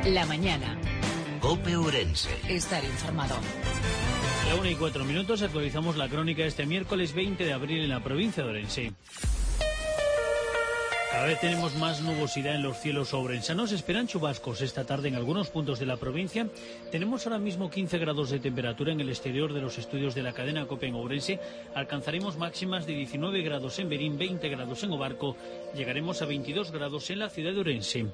La mañana. COPE Ourense. Estar informado. A la 1:04, actualizamos la crónica este miércoles 20 de abril en la provincia de Ourense. Cada vez tenemos más nubosidad en los cielos ourensanos. Esperan chubascos esta tarde en algunos puntos de la provincia. Tenemos ahora mismo 15 grados de temperatura en el exterior de los estudios de la cadena COPE en Ourense. Alcanzaremos máximas de 19 grados en Berín, 20 grados en Obarco. Llegaremos a 22 grados en la ciudad de Ourense.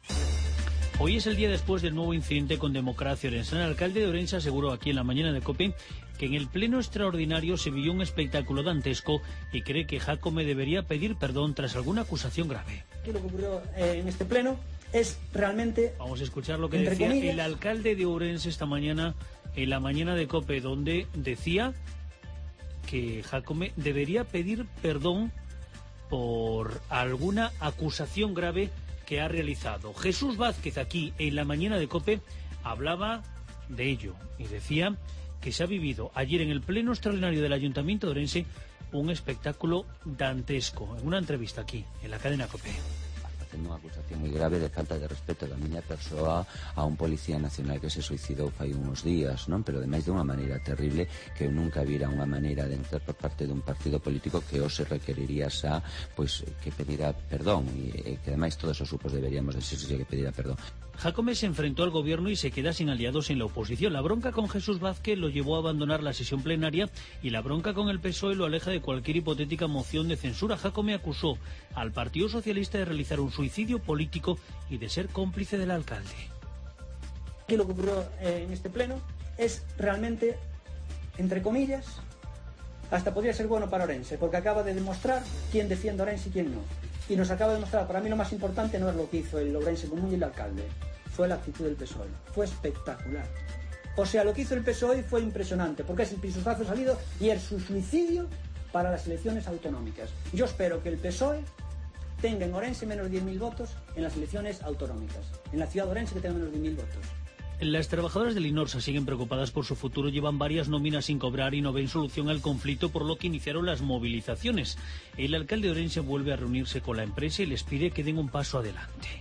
Hoy es el día después del nuevo incidente con Democracia Orensana. El alcalde de Ourense aseguró aquí en la mañana de COPE que en el pleno extraordinario se vivió un espectáculo dantesco y cree que Jácome debería pedir perdón tras alguna acusación grave. Lo que ocurrió en este pleno es realmente... Vamos a escuchar lo que decía el alcalde de Ourense esta mañana en la mañana de COPE, donde decía que Jácome debería pedir perdón por alguna acusación grave que ha realizado. Jesús Vázquez aquí en la mañana de COPE hablaba de ello y decía que se ha vivido ayer en el pleno extraordinario del Ayuntamiento de Ourense un espectáculo dantesco. En una entrevista aquí en la cadena COPE. Facendo unha acusación moi grave de falta de respeto da miña persoa a un policía nacional que se suicidou fai uns días, non? Pero ademais de unha maneira terrible que eu nunca vira unha maneira de entrar por parte dun partido político que hoxe requeriría xa, pois, que pedira perdón e que ademais todos os grupos deberíamos decirse que pedira perdón. Jácome se enfrentó al gobierno y se queda sin aliados en la oposición. La bronca con Jesús Vázquez lo llevó a abandonar la sesión plenaria y la bronca con el PSOE lo aleja de cualquier hipotética moción de censura. Jácome acusó al Partido Socialista de realizar un suicidio político y de ser cómplice del alcalde. Lo que ocurrió en este pleno es realmente, entre comillas, hasta podría ser bueno para Ourense, porque acaba de demostrar quién defiende Ourense y quién no. Y nos acaba de demostrar, para mí lo más importante no es lo que hizo el Ourense Común y el alcalde, fue la actitud del PSOE, fue espectacular. O sea, lo que hizo el PSOE fue impresionante, porque es el pisotazo salido y es su suicidio para las elecciones autonómicas. Yo espero que el PSOE tenga en Ourense menos de 10.000 votos en las elecciones autonómicas, en la ciudad de Ourense que tenga menos de 10.000 votos. Las trabajadoras del Inorsa siguen preocupadas por su futuro, llevan varias nóminas sin cobrar y no ven solución al conflicto, por lo que iniciaron las movilizaciones. El alcalde de Ourense vuelve a reunirse con la empresa y les pide que den un paso adelante.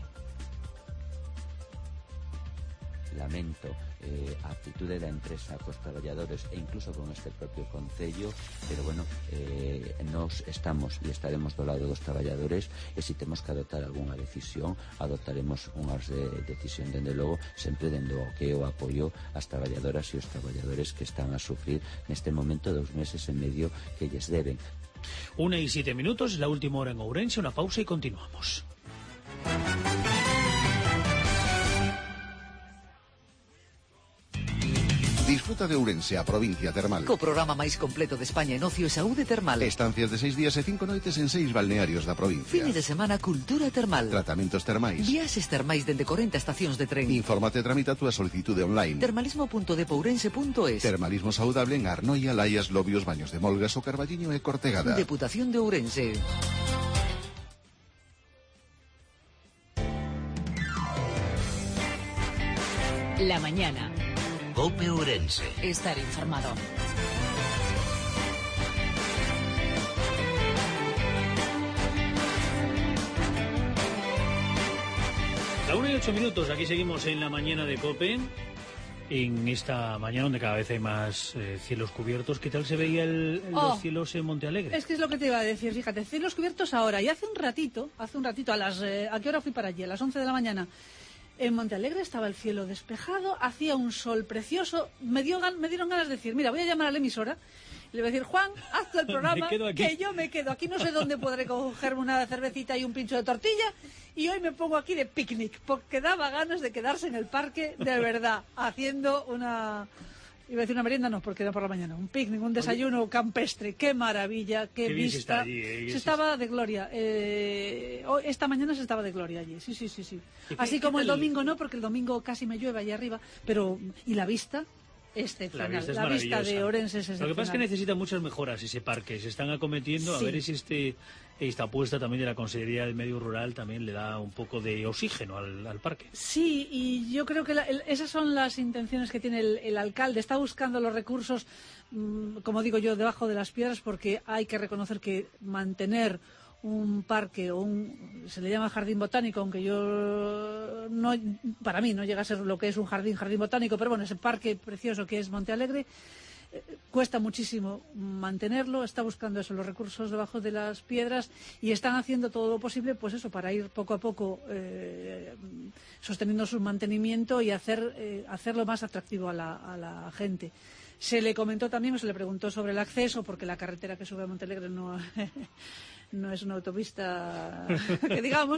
Lamento a actitude da empresa cos traballadores e incluso con este propio concello, pero bueno, nos estamos e estaremos do lado dos traballadores e se temos que adoptar algunha decisión, adoptaremos unhas decisión, dende logo, sempre dendo o que o apoio ás traballadoras e os traballadores que están a sufrir neste momento 2 meses e medio que lles deben. 1:07, es la última hora en Ourense, una pausa y continuamos. Disfruta de Ourense, a provincia termal. Co programa máis completo de España en ocio e saúde termal. Estancias de 6 días e 5 noites en 6 balnearios da provincia. Fines de semana cultura termal. Tratamentos termais. Viaxes termais dende 40 estacións de tren. Infórmate e tramita a túa solicitude online. Termalismo.depourense.es. Termalismo saudable en Arnoia, Laias, Lobios, Baños de Molgas, O Carballiño e Cortegada. Deputación de Ourense. La mañana. COPE Ourense. Estar informado. La 1:08, aquí seguimos en la mañana de COPE. En esta mañana donde cada vez hay más cielos cubiertos. ¿Qué tal se veía los cielos en Montealegre? Es que es lo que te iba a decir, fíjate, cielos cubiertos ahora. Y hace un ratito, ¿a qué hora fui para allí? A las 11 de la mañana. En Montealegre estaba el cielo despejado, hacía un sol precioso. Me dieron ganas de decir, mira, voy a llamar a la emisora y le voy a decir, Juan, haz tú el programa, que yo me quedo aquí. No sé dónde podré cogerme una cervecita y un pincho de tortilla. Y hoy me pongo aquí de picnic, porque daba ganas de quedarse en el parque, de verdad, haciendo una... Iba a decir una merienda, no, porque era por la mañana. Un picnic, un desayuno campestre. ¡Qué maravilla! ¡Qué vista! Se estaba de gloria. Esta mañana se estaba de gloria allí. Sí. Así como el domingo no, porque el domingo casi me llueve allí arriba. Pero, ¿y la vista? Excepcional. La vista de Ourense es excepcional. Lo que pasa es que necesita muchas mejoras ese parque. Se están acometiendo, sí. A ver si esta apuesta también de la Consejería del Medio Rural también le da un poco de oxígeno al parque. Sí, y yo creo que esas son las intenciones que tiene el alcalde. Está buscando los recursos, como digo yo, debajo de las piedras, porque hay que reconocer que mantener un parque o se le llama jardín botánico, aunque para mí no llega a ser lo que es un jardín botánico, pero bueno, ese parque precioso que es Monte Alegre, cuesta muchísimo mantenerlo, está buscando eso, los recursos debajo de las piedras, y están haciendo todo lo posible, pues eso, para ir poco a poco sosteniendo su mantenimiento y hacerlo más atractivo a la gente. Se le comentó también, se le preguntó sobre el acceso, porque la carretera que sube a Monte Alegre no es una autopista que digamos,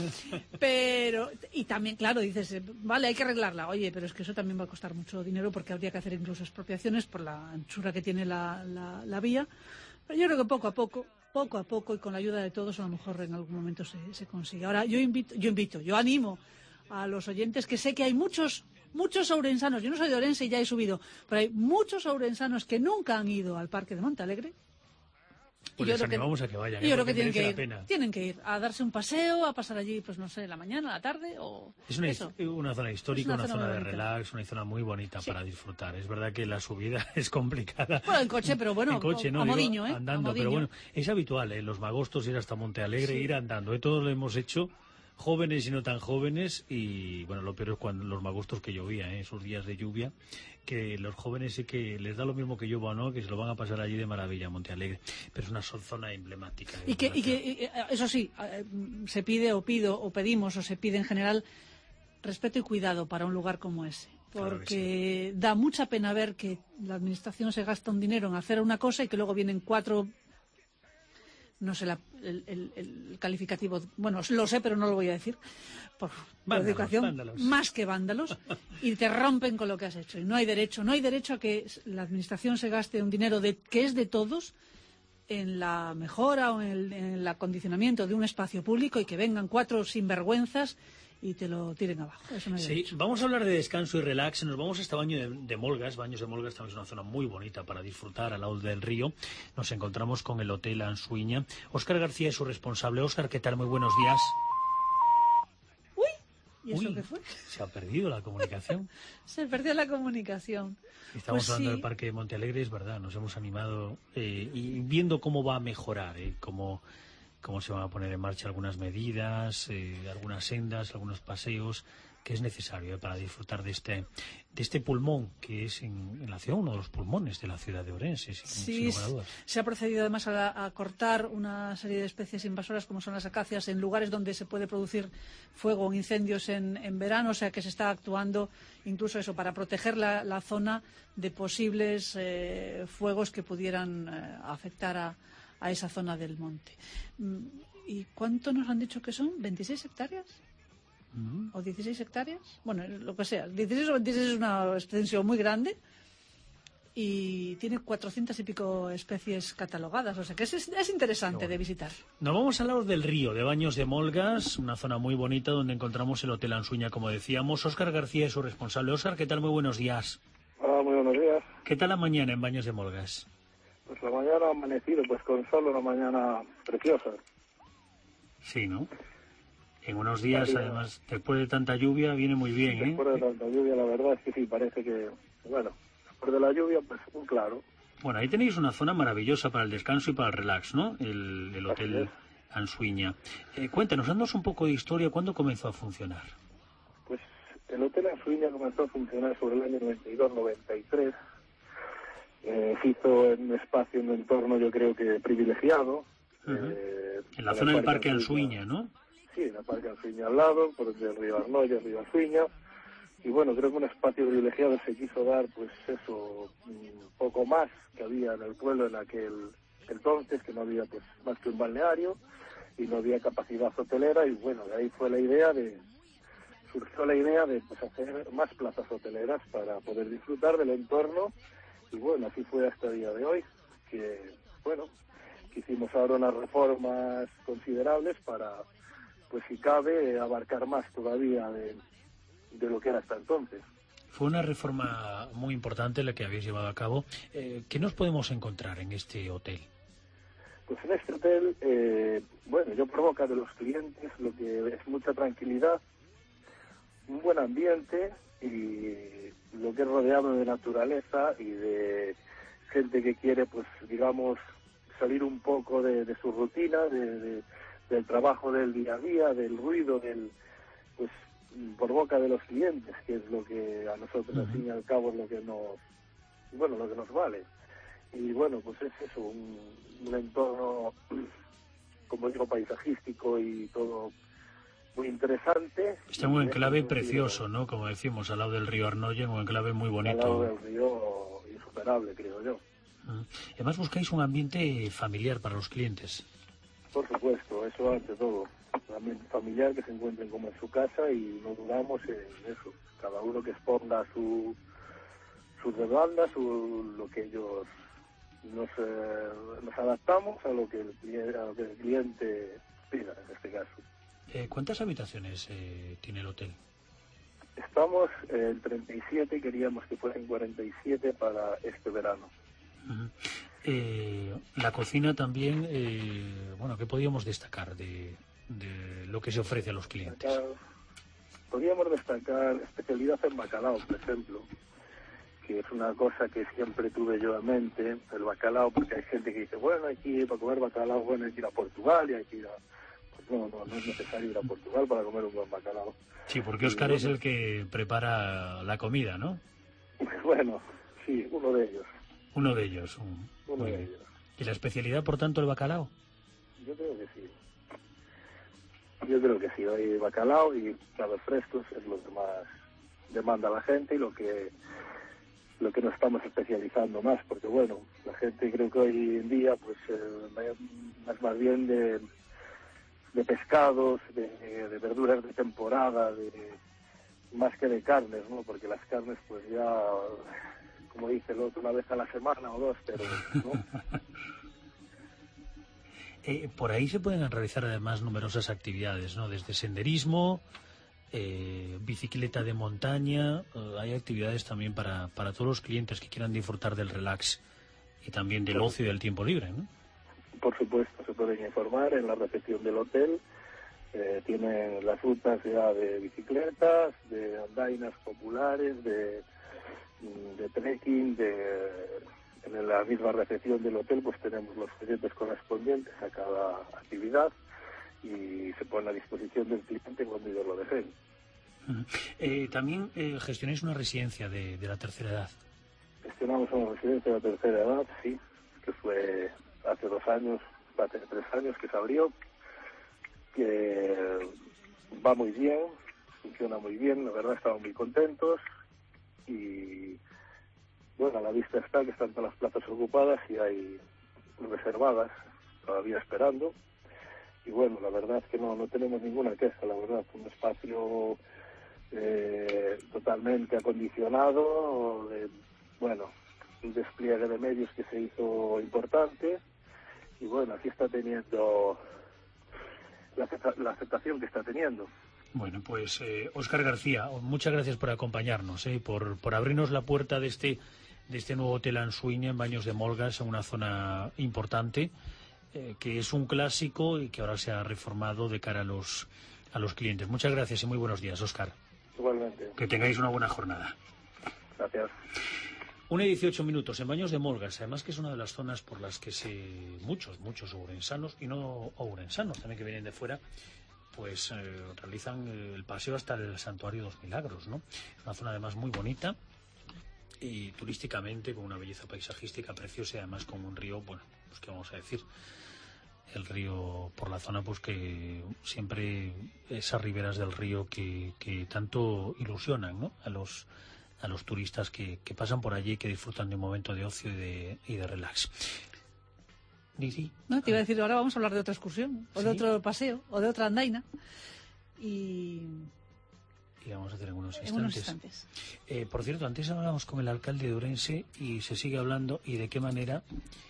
pero, y también, claro, dices, vale, hay que arreglarla, oye, pero es que eso también va a costar mucho dinero, porque habría que hacer incluso expropiaciones por la anchura que tiene la vía, pero yo creo que poco a poco y con la ayuda de todos, a lo mejor en algún momento se consigue. Ahora, yo animo a los oyentes, que sé que hay muchos ourensanos, yo no soy de Ourense y ya he subido, pero hay muchos ourensanos que nunca han ido al Parque de Monte Alegre. Pues les animamos a que vayan. Yo creo que tienen que ir a darse un paseo, a pasar allí, pues no sé, la mañana, la tarde o... Es una zona histórica, una zona de relax, una zona muy bonita para disfrutar. Es verdad que la subida es complicada. Bueno, en coche, pero bueno, en coche, no, a modiño, andando, pero bueno, es habitual, los magostos ir hasta Monte Alegre, ir andando. Todos lo hemos hecho, jóvenes y no tan jóvenes, y bueno, lo peor es cuando los magostos que llovía, esos días de lluvia, que los jóvenes sí que les da lo mismo que llueva o no, que se lo van a pasar allí de maravilla, Monte Alegre, pero es una zona emblemática. Y que eso sí, se pide o pedimos o se pide en general respeto y cuidado para un lugar como ese, porque da mucha pena ver que la administración se gasta un dinero en hacer una cosa y que luego vienen 4, no sé el calificativo, bueno, lo sé, pero no lo voy a decir, por educación, vándalos. Más que vándalos, y te rompen con lo que has hecho. Y no hay derecho a que la administración se gaste un dinero que es de todos en la mejora o en el acondicionamiento de un espacio público, y que vengan 4 sinvergüenzas y te lo tiren abajo. Eso no hay derecho. Vamos a hablar de descanso y relax. Nos vamos hasta Baños de Molgas. Baños de Molgas también es una zona muy bonita para disfrutar al lado del río. Nos encontramos con el Hotel Ansuiña. Óscar García es su responsable. Óscar, ¿qué tal? Muy buenos días. ¿Y eso qué fue? Se ha perdido la comunicación. Se perdió la comunicación. Estamos hablando del Parque de Monte Alegre, es verdad, nos hemos animado y viendo cómo va a mejorar, cómo se van a poner en marcha algunas medidas, algunas sendas, algunos paseos, que es necesario para disfrutar de este pulmón, que es en la ciudad uno de los pulmones de la ciudad de Ourense, sin lugar a dudas. Se ha procedido además a cortar una serie de especies invasoras, como son las acacias, en lugares donde se puede producir fuego o incendios en verano, o sea que se está actuando incluso eso para proteger la zona de posibles fuegos que pudieran afectar a esa zona del monte. ¿Y cuánto nos han dicho que son? ¿26 hectáreas? ¿O 16 hectáreas? Bueno, lo que sea. 16 o 26 es una extensión muy grande y tiene 400 y pico especies catalogadas. O sea que es interesante de visitar. Nos vamos al lado del río, de Baños de Molgas, una zona muy bonita donde encontramos el Hotel Ansuiña, como decíamos. Óscar García es su responsable. Óscar, ¿qué tal? Muy buenos días. Hola, muy buenos días. ¿Qué tal la mañana en Baños de Molgas? Pues la mañana ha amanecido, pues con sol, una mañana preciosa. Sí, ¿no? En unos días, además, después de tanta lluvia, viene muy bien, Después de tanta lluvia, la verdad es que sí, parece que, bueno, después de la lluvia, pues muy claro. Bueno, ahí tenéis una zona maravillosa para el descanso y para el relax, ¿no? El Hotel Ansuiña. Cuéntanos, dándonos un poco de historia, ¿cuándo comenzó a funcionar? Pues el Hotel Ansuiña comenzó a funcionar sobre el año 92-93. Se hizo en un espacio, en un entorno, yo creo que privilegiado. En la zona del Parque Ansuiña, ¿no? Sí, en el Parque Ansuiña al lado, por el río Arnoya, el río Ansuiña. Y bueno, creo que un espacio privilegiado se quiso dar, pues eso, un poco más que había en el pueblo en aquel entonces, que no había pues más que un balneario y no había capacidad hotelera. Y bueno, de ahí surgió la idea de pues hacer más plazas hoteleras para poder disfrutar del entorno. Y bueno, así fue hasta el día de hoy, que bueno, que hicimos ahora unas reformas considerables para, pues si cabe, abarcar más todavía de lo que era hasta entonces. Fue una reforma muy importante la que habéis llevado a cabo. ¿Qué nos podemos encontrar en este hotel? Pues en este hotel, bueno, yo por boca de los clientes lo que es mucha tranquilidad, un buen ambiente y lo que es rodeado de naturaleza y de gente que quiere, pues digamos, salir un poco de su rutina, del trabajo del día a día, del ruido, pues por boca de los clientes, que es lo que a nosotros al fin y al cabo es lo que nos vale. Y bueno, pues es eso, un entorno, como digo, paisajístico y todo muy interesante. Está en un enclave precioso, ¿no? Como decimos, al lado del río Arnoya, un enclave muy bonito. Al lado del río, insuperable, creo yo. Además buscáis un ambiente familiar para los clientes. Por supuesto, eso ante todo. Un ambiente familiar, que se encuentren como en su casa, y no dudamos en eso. Cada uno que exponga sus demandas, lo que ellos nos adaptamos a lo que el cliente pida, en este caso. ¿Cuántas habitaciones tiene el hotel? Estamos en 37 y queríamos que fueran 47 para este verano. La cocina también, ¿qué podríamos destacar de lo que se ofrece a los clientes? Podríamos destacar especialidad en bacalao, por ejemplo, que es una cosa que siempre tuve yo en mente, el bacalao, porque hay gente que dice, bueno, hay que ir para comer bacalao, bueno, hay que ir a Portugal y hay que ir a... Pues no es necesario ir a Portugal para comer un buen bacalao. Sí, porque Óscar es el que prepara la comida, ¿no? Bueno, sí, uno de ellos. Uno de ellos. Uno de ellos. ¿Y la especialidad, por tanto, el bacalao? Yo creo que sí. Hay bacalao y platos frescos, es lo que más demanda la gente y lo que nos estamos especializando más, porque bueno, la gente creo que hoy en día pues es más bien de pescados, de verduras de temporada, más que de carnes, ¿no? Porque las carnes pues ya, como dice el otro, una vez a la semana o dos, pero ¿no? Por ahí se pueden realizar además numerosas actividades, ¿no? Desde senderismo, bicicleta de montaña, hay actividades también para todos los clientes que quieran disfrutar del relax y también del ocio y del tiempo libre, ¿no? Por supuesto, se pueden informar en la recepción del hotel. Tienen las rutas ya de bicicletas, de andainas populares, de trekking, en la misma recepción del hotel pues tenemos los folletos correspondientes a cada actividad y se pone a disposición del cliente cuando ellos lo deseen. También gestionáis una residencia de la tercera edad. Gestionamos una residencia de la tercera edad, sí, que fue hace 3 años que se abrió, que va muy bien, funciona muy bien, la verdad estamos muy contentos y bueno, a la vista está que están todas las plazas ocupadas y hay reservadas todavía esperando y bueno, la verdad es que no tenemos ninguna queja, la verdad, un espacio totalmente acondicionado, un despliegue de medios que se hizo importante y bueno, aquí está teniendo la aceptación que está teniendo. Bueno, pues Óscar García, muchas gracias por acompañarnos, por abrirnos la puerta de este nuevo hotel Ansuiña en Baños de Molgas, en una zona importante, que es un clásico y que ahora se ha reformado de cara a los clientes. Muchas gracias y muy buenos días, Óscar. Igualmente. Que tengáis una buena jornada. Gracias. 1:18 en Baños de Molgas, además que es una de las zonas por las que muchos ourensanos, y no ourensanos, también que vienen de fuera, pues realizan el paseo hasta el Santuario de los Milagros, ¿no? Es una zona además muy bonita y turísticamente con una belleza paisajística preciosa y además con un río, bueno, pues qué vamos a decir, el río por la zona, pues que siempre esas riberas del río que tanto ilusionan, ¿no? a los turistas que pasan por allí y que disfrutan de un momento de ocio y de relax. Sí. No, te iba a decir, ahora vamos a hablar de otra excursión, o de otro paseo, o de otra andaina. Y vamos a hacer en unos instantes. Por cierto, antes hablábamos con el alcalde de Ourense y se sigue hablando, de qué manera,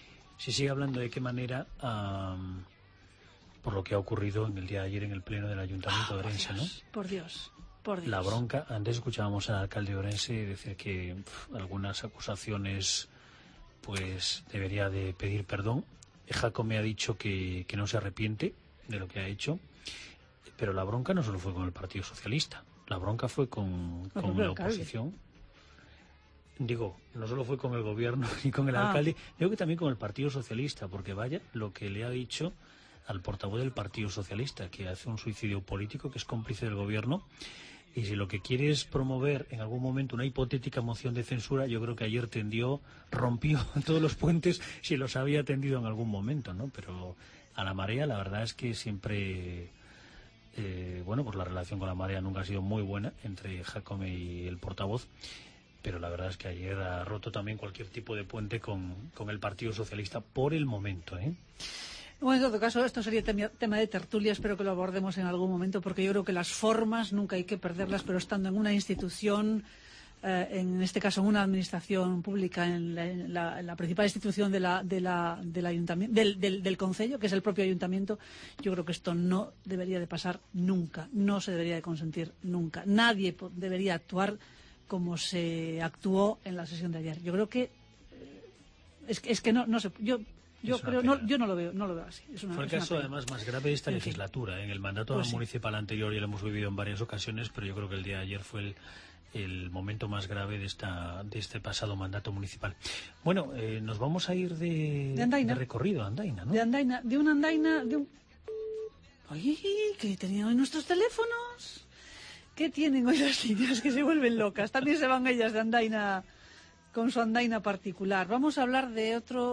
por lo que ha ocurrido en el día de ayer en el pleno del Ayuntamiento de Ourense, ¿no? Por Dios. La bronca. Antes escuchábamos al alcalde de Ourense decir que algunas acusaciones pues debería de pedir perdón. Jaco me ha dicho que no se arrepiente de lo que ha hecho, pero la bronca no solo fue con el Partido Socialista, la bronca fue con la oposición. Digo, no solo fue con el gobierno ni con el alcalde, creo que también con el Partido Socialista, porque vaya lo que le ha dicho al portavoz del Partido Socialista, que hace un suicidio político, que es cómplice del gobierno, y si lo que quiere es promover en algún momento una hipotética moción de censura, yo creo que ayer rompió todos los puentes, si los había tendido en algún momento, ¿no? Pero a la Marea la verdad es que siempre... pues la relación con la Marea nunca ha sido muy buena entre Jacome y el portavoz, pero la verdad es que ayer ha roto también cualquier tipo de puente con el Partido Socialista por el momento, ¿eh? Bueno, en todo caso, esto sería tema de tertulia, espero que lo abordemos en algún momento, porque yo creo que las formas nunca hay que perderlas, pero estando en una institución, en este caso en una administración pública, en la principal institución del ayuntamiento, del concello, que es el propio ayuntamiento, yo creo que esto no debería de pasar nunca, no se debería de consentir nunca. Nadie debería actuar como se actuó en la sesión de ayer. Yo creo que es que no sé, yo creo yo no lo veo así. Fue el caso además más grave de esta legislatura. En el mandato municipal anterior ya lo hemos vivido en varias ocasiones, pero yo creo que el día de ayer fue el momento más grave de este pasado mandato municipal. Bueno, nos vamos a ir de recorrido a Andaina, ¿no? De una andaina. ¡Ay! ¿Qué tenían hoy nuestros teléfonos? ¿Qué tienen hoy las líneas que se vuelven locas? También se van ellas de andaina con su andaina particular. Vamos a hablar de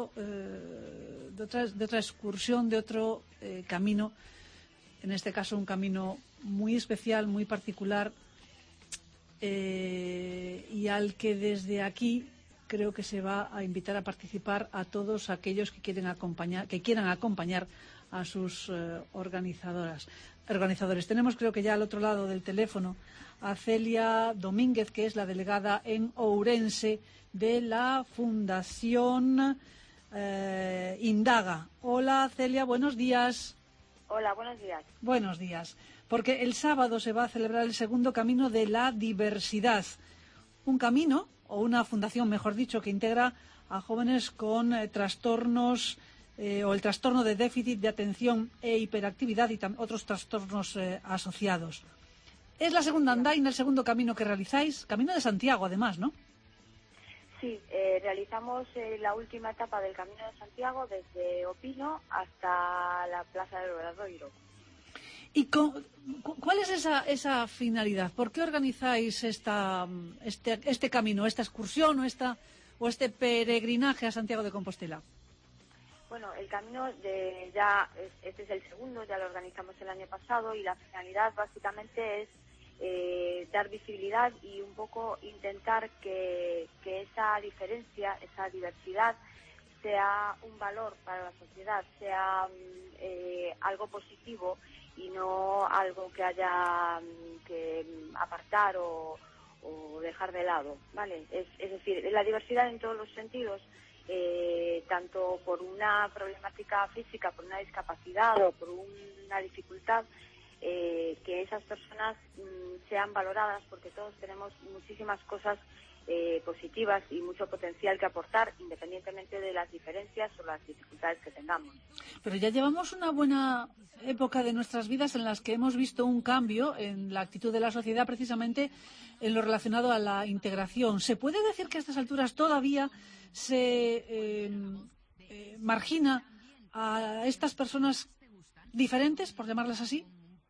otra excursión, de otro camino, en este caso un camino muy especial, muy particular, y al que desde aquí creo que se va a invitar a participar a todos aquellos que quieran acompañar a sus organizadores. Tenemos, creo que ya al otro lado del teléfono, a Celia Domínguez, que es la delegada en Ourense de la Fundación Indaga. Hola, Celia, buenos días. Hola, buenos días. Buenos días. Porque el sábado se va a celebrar el segundo Camino de la Diversidad. Un camino, o una fundación, mejor dicho, que integra a jóvenes con trastornos o el trastorno de déficit de atención e hiperactividad y otros trastornos asociados. Es la segunda andaina, el segundo camino que realizáis, Camino de Santiago, además, ¿no? Sí, realizamos la última etapa del Camino de Santiago desde Opino hasta la Plaza del Obradoiro. ¿Y cuál es esa finalidad? ¿Por qué organizáis este camino, esta excursión o este peregrinaje a Santiago de Compostela? Bueno, el camino este es el segundo, ya lo organizamos el año pasado y la finalidad básicamente es dar visibilidad y un poco intentar que esa diferencia, esa diversidad sea un valor para la sociedad, sea algo positivo y no algo que haya que apartar o dejar de lado, ¿vale? Es decir, la diversidad en todos los sentidos, tanto por una problemática física, por una discapacidad o por una dificultad, que esas personas sean valoradas, porque todos tenemos muchísimas cosas positivas y mucho potencial que aportar, independientemente de las diferencias o las dificultades que tengamos. Pero ya llevamos una buena época de nuestras vidas en las que hemos visto un cambio en la actitud de la sociedad, precisamente en lo relacionado a la integración. ¿Se puede decir que a estas alturas todavía se margina a estas personas diferentes, por llamarlas así?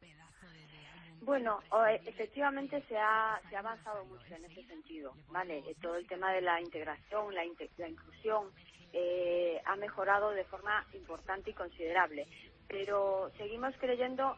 Bueno, efectivamente se ha avanzado mucho en ese sentido, ¿vale? Todo el tema de la integración, la inclusión ha mejorado de forma importante y considerable, pero seguimos creyendo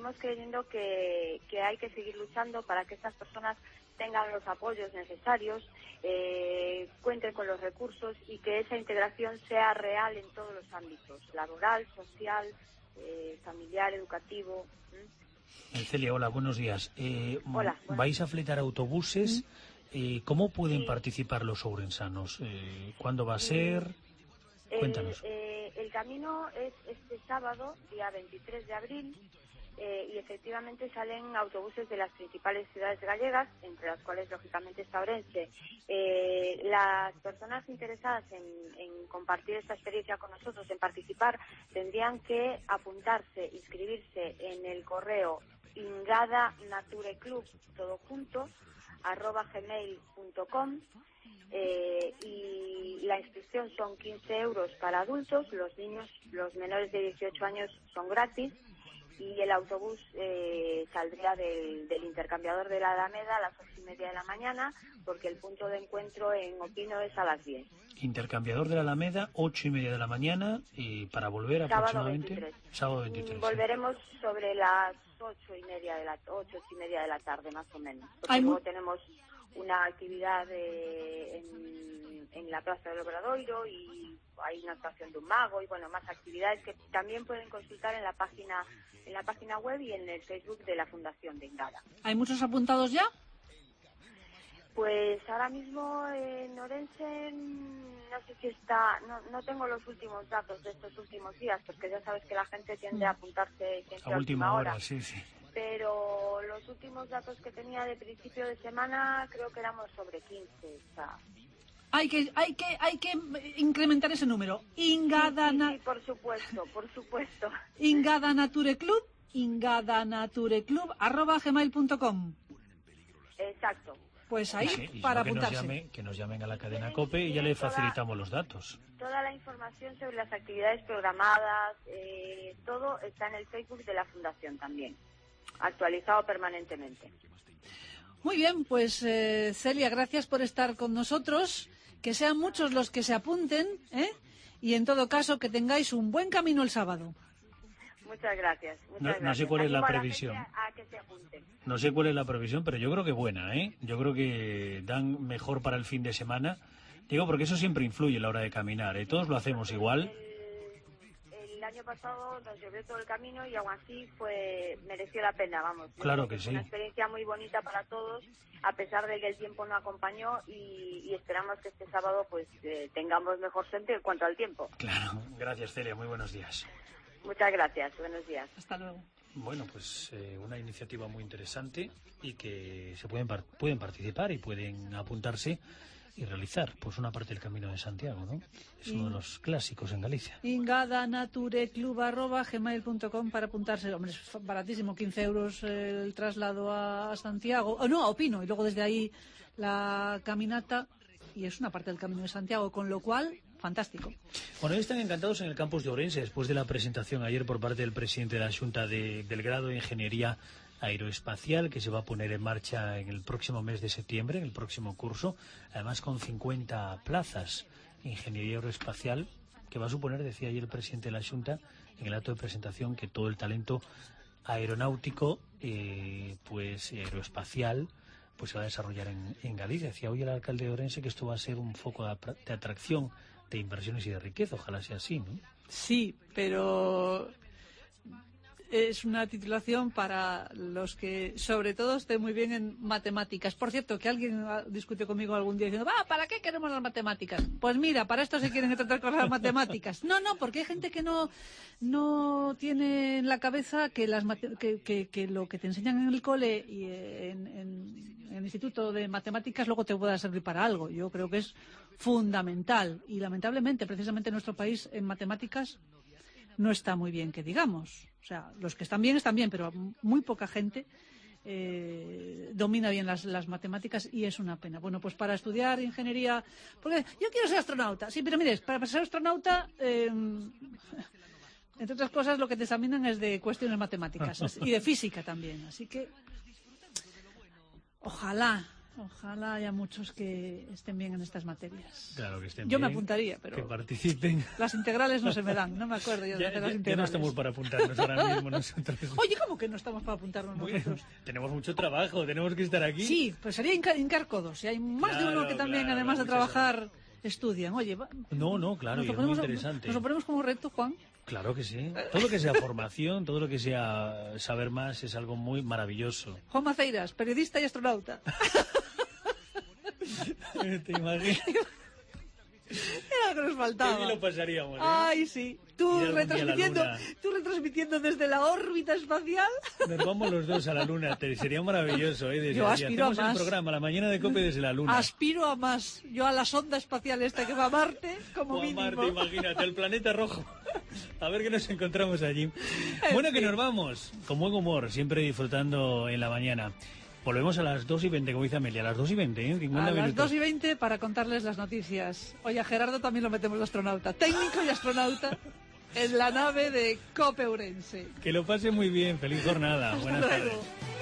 que hay que seguir luchando para que estas personas tengan los apoyos necesarios, cuenten con los recursos y que esa integración sea real en todos los ámbitos, laboral, social, familiar, educativo. Celia, hola, buenos días. Hola. ¿Vais a fletar autobuses? ¿Cómo pueden participar los ourensanos? ¿Cuándo va a ser? Cuéntanos. El camino es este sábado, día 23 de abril, y efectivamente salen autobuses de las principales ciudades gallegas, entre las cuales lógicamente está Ourense. Las personas interesadas en compartir esta experiencia con nosotros, en participar, tendrían que apuntarse, inscribirse en el correo Ingada Nature Club, todo junto, @gmail.com. Y la inscripción son 15 euros para adultos, los niños, los menores de 18 años son gratis, y el autobús saldría del intercambiador de la Alameda a las 8:30 de la mañana, porque el punto de encuentro en Opino es a las 10. Intercambiador de la Alameda, 8:30 de la mañana, y para volver aproximadamente sábado 23. Volveremos sobre las 8:30 de la tarde, más o menos. Porque luego tenemos una actividad en la Plaza del Obradoiro, y hay una actuación de un mago, y bueno, más actividades que también pueden consultar en la página web y en el Facebook de la Fundación de Ingada. ¿Hay muchos apuntados ya? Pues ahora mismo en Orense no sé si está, no tengo los últimos datos de estos últimos días, porque ya sabes que la gente tiende a apuntarse a última hora. Sí. Pero los últimos datos que tenía de principio de semana creo que éramos sobre 15. O sea. Hay que incrementar ese número. Ingada sí, por supuesto. Ingada Nature Club, @gmail.com. Exacto. Pues ahí, para apuntarse. Que nos llamen a la cadena COPE y ya le facilitamos los datos. Toda la información sobre las actividades programadas, todo está en el Facebook de la Fundación también, actualizado permanentemente. Muy bien, pues Celia, gracias por estar con nosotros. Que sean muchos los que se apunten, y en todo caso que tengáis un buen camino el sábado. Muchas gracias. No sé cuál es la previsión. A que se apunten. No sé cuál es la previsión, pero yo creo que buena, ¿eh? Yo creo que dan mejor para el fin de semana. Digo, porque eso siempre influye a la hora de caminar, ¿eh? Todos lo hacemos igual. El año pasado nos llovió todo el camino y aún así mereció la pena, vamos. Claro que sí. Una experiencia muy bonita para todos, a pesar de que el tiempo no acompañó, y esperamos que este sábado pues tengamos mejor suerte en cuanto al tiempo. Claro, gracias Celia, muy buenos días. Muchas gracias, buenos días. Hasta luego. Bueno, pues una iniciativa muy interesante y que se pueden participar y pueden apuntarse y realizar pues una parte del Camino de Santiago, ¿no? Es uno de los clásicos en Galicia. ingadanatureclub@gmail.com para apuntarse. Hombre, es baratísimo, 15 euros el traslado a Santiago, a Opino, y luego desde ahí la caminata, y es una parte del Camino de Santiago, con lo cual, fantástico. Bueno, hoy están encantados en el campus de Ourense, después de la presentación ayer por parte del presidente de la Xunta del grado de Ingeniería Aeroespacial, que se va a poner en marcha en el próximo mes de septiembre, en el próximo curso, además con 50 plazas de Ingeniería Aeroespacial, que va a suponer, decía ayer el presidente de la Xunta, en el acto de presentación, que todo el talento aeronáutico, aeroespacial, pues se va a desarrollar en Galicia. Decía hoy el alcalde de Ourense que esto va a ser un foco de atracción, de inversiones y de riqueza. Ojalá sea así, ¿no? Sí, pero es una titulación para los que, sobre todo, estén muy bien en matemáticas. Por cierto, que alguien discutió conmigo algún día diciendo, ¿para qué queremos las matemáticas? Pues mira, para esto se quieren tratar con las matemáticas. No, porque hay gente que no tiene en la cabeza que que lo que te enseñan en el cole y en el instituto de matemáticas luego te pueda servir para algo. Yo creo que es fundamental, y lamentablemente, precisamente en nuestro país, en matemáticas no está muy bien, que digamos. O sea, los que están bien, pero muy poca gente domina bien las matemáticas, y es una pena. Bueno, pues para estudiar ingeniería, porque yo quiero ser astronauta, sí, pero mires, para ser astronauta, entre otras cosas, lo que te examinan es de cuestiones matemáticas y de física también, así que ojalá haya muchos que estén bien en estas materias. Claro que estén yo bien. Me apuntaría, pero que participen. Las integrales no se me dan, no me acuerdo yo de hacer las integrales. Ya no estamos para apuntarnos ahora mismo nosotros. Oye, ¿cómo que no estamos para apuntarnos nosotros? Tenemos mucho trabajo, tenemos que estar aquí. Sí, pues sería hincar codos. Si hay más de uno que también, además de trabajar, estudian. Oye, no, claro, y es muy interesante. ¿Nos lo ponemos como reto, Juan? Claro que sí. Todo lo que sea formación, todo lo que sea saber más es algo muy maravilloso. Juan Maceiras, periodista y astronauta. ¿Te imaginas? Era lo que nos faltaba. Qué bien lo pasaríamos, ¿eh? Ay, sí. Tú retransmitiendo desde la órbita espacial. Nos vamos los dos a la Luna. Sería maravilloso, ¿eh? Yo aspiro a más. El programa, la mañana de COPE desde la Luna. Aspiro a más. Yo a la sonda espacial esta que va a Marte, como mínimo. A Marte, imagínate, el planeta rojo. A ver qué nos encontramos allí. Bueno, que nos vamos. Con buen humor, siempre disfrutando en la mañana. Volvemos a las 2:20, como dice Amelia, a las 2:20, 50 a las minutos. 2:20 para contarles las noticias. Oye, a Gerardo también lo metemos de astronauta, técnico y astronauta en la nave de COPE Ourense. Que lo pase muy bien, feliz jornada. Hasta Buenas luego. tardes.